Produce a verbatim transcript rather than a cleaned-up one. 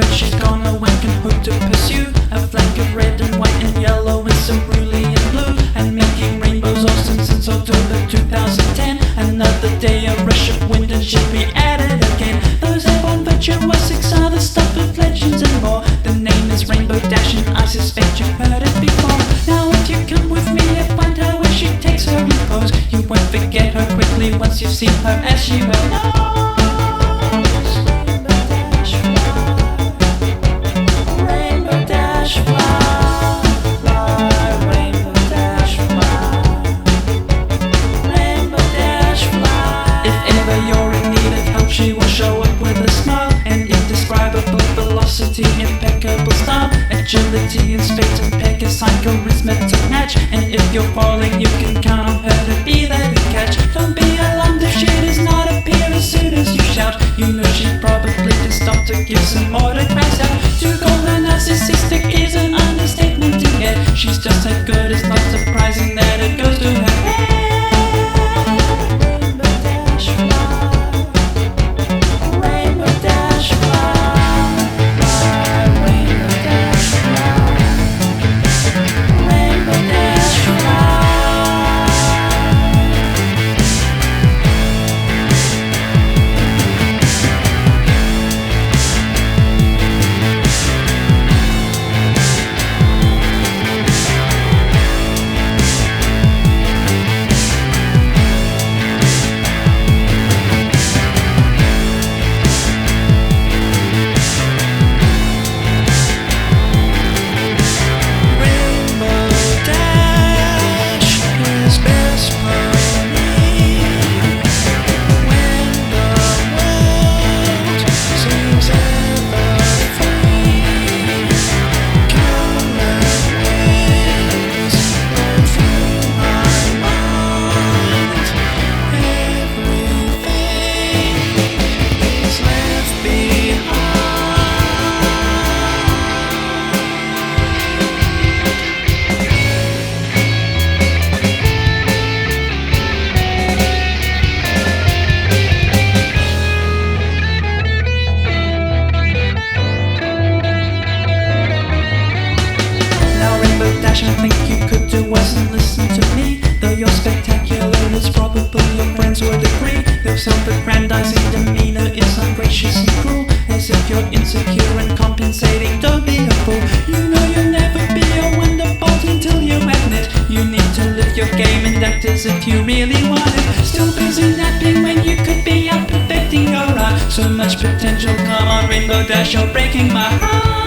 red, she's gone away, can hope to pursue a flank of red and white and yellow and some brilliant blue, and making rainbows awesome since October two thousand ten. Another day, a rush of wind and she'll be at it again. Those airborne virtuosics are the stuff of legends and more. The name is Rainbow Dash and I suspect you've heard it before. Now if you come with me, you'll find her where she takes her repose. You won't forget her quickly once you've seen her, as she well knows. Rainbow Dash fly, fly, Rainbow Dash fly, Rainbow Dash fly. If ever you're in need of help, she will show up with a smile and indescribable velocity, impeccable style, agility and space and peg, a sign, charisma to match. And if you're falling, you can count on her to be there to catch. Don't be alarmed if she does not appear as soon as you shout. You know she probably just stopped to give some autographs out. To call her narcissistic is an understatement to get. She's just as good, it's not surprising that it goes to her head. Rainbow Dash fly, Rainbow Dash fly, fly, Rainbow Dash fly, Rainbow Dash fly. I think you could do worse than listen to me. Though you're spectacular, it's probably your friends would agree. Your self-aggrandizing demeanor is ungracious and cruel, as if you're insecure and compensating. Don't be a fool. You know you'll never be a wonderbolt until you admit you need to lift your game and act as if you really want it. Still busy napping when you could be out perfecting your art. So much potential, come on Rainbow Dash, you're breaking my heart.